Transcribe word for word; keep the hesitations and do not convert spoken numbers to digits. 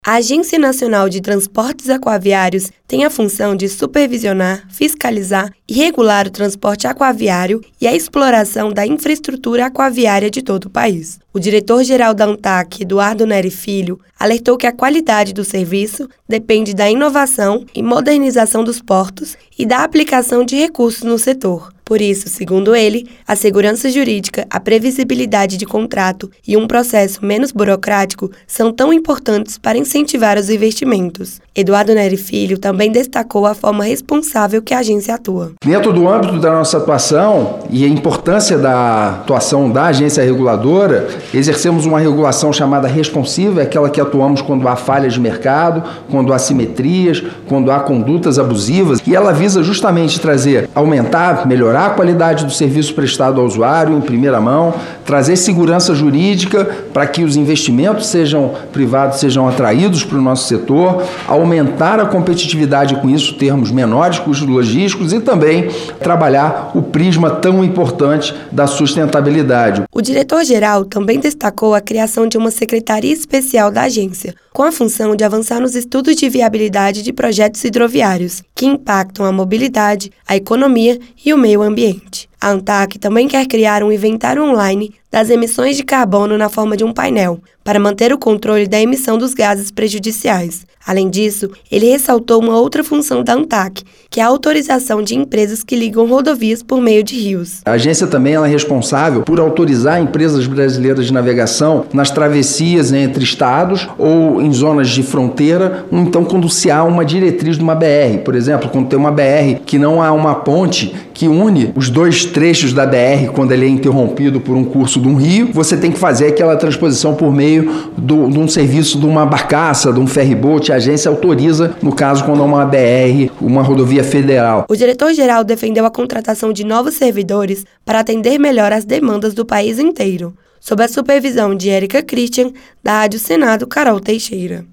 A Agência Nacional de Transportes Aquaviários tem a função de supervisionar, fiscalizar e regular o transporte aquaviário e a exploração da infraestrutura aquaviária de todo o país. O diretor-geral da ANTAQ, Eduardo Neri Filho, alertou que a qualidade do serviço depende da inovação e modernização dos portos e da aplicação de recursos no setor. Por isso, segundo ele, a segurança jurídica, a previsibilidade de contrato e um processo menos burocrático são tão importantes para incentivar os investimentos. Eduardo Neri Filho também destacou a forma responsável que a agência atua. Dentro do âmbito da nossa atuação e a importância da atuação da agência reguladora, exercemos uma regulação chamada responsiva, aquela que atuamos quando há falhas de mercado, quando há assimetrias, quando há condutas abusivas, e ela visa justamente trazer, aumentar, melhorar a qualidade do serviço prestado ao usuário em primeira mão, trazer segurança jurídica para que os investimentos sejam privados sejam atraídos para o nosso setor, aumentar a competitividade com isso, termos menores custos logísticos e também trabalhar o prisma tão importante da sustentabilidade. O diretor-geral também destacou a criação de uma secretaria especial da agência, com a função de avançar nos estudos de viabilidade de projetos hidroviários, que impactam a mobilidade, a economia e o meio ambiente. A ANTAQ também quer criar um inventário online das emissões de carbono na forma de um painel, para manter o controle da emissão dos gases prejudiciais. Além disso, ele ressaltou uma outra função da ANTAQ, que é a autorização de empresas que ligam rodovias por meio de rios. A agência também ela é responsável por autorizar empresas brasileiras de navegação nas travessias entre estados ou em zonas de fronteira, ou então quando se há uma diretriz de uma B R. Por exemplo, quando tem uma B R que não há uma ponte que une os dois trechos da B R quando ele é interrompido por um curso de um rio, você tem que fazer aquela transposição por meio do, de um serviço de uma barcaça, de um ferryboat. A agência autoriza, no caso, quando é uma B R, uma rodovia federal. O diretor-geral defendeu a contratação de novos servidores para atender melhor as demandas do país inteiro, sob a supervisão de Érica Christian, da Rádio Senado Carol Teixeira.